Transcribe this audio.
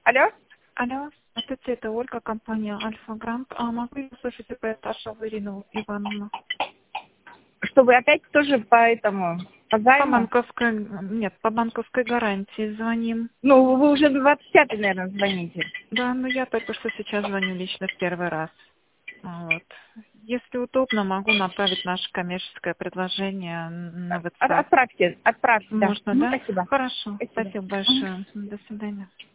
Алло? Алло, здравствуйте, это Ольга, компания Альфа Грант. Могу я услышать Ташеву Ирину Ивановну? Что вы опять тоже по По займу? банковской, нет, по банковской гарантии звоним. Ну, вы уже 25-й, наверное, звоните. Да, но я только что сейчас звоню лично в первый раз. Вот. Если удобно, могу направить наше коммерческое предложение на WhatsApp. Отправьте, да. Можно, да? Спасибо. Хорошо, Спасибо. спасибо большое. До свидания.